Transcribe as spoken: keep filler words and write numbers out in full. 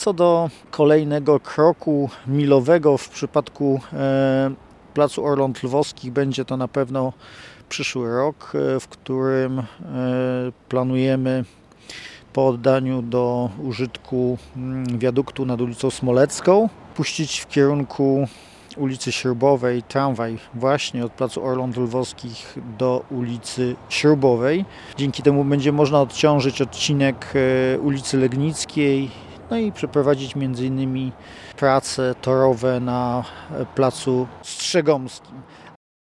Co do kolejnego kroku milowego w przypadku e, Placu Orląt Lwowskich, będzie to na pewno przyszły rok, e, w którym e, planujemy po oddaniu do użytku mm, wiaduktu nad ulicą Smolecką puścić w kierunku ulicy Śrubowej tramwaj właśnie od Placu Orląt Lwowskich do ulicy Śrubowej. Dzięki temu będzie można odciążyć odcinek e, ulicy Legnickiej, no i przeprowadzić między innymi prace torowe na Placu Strzegomskim.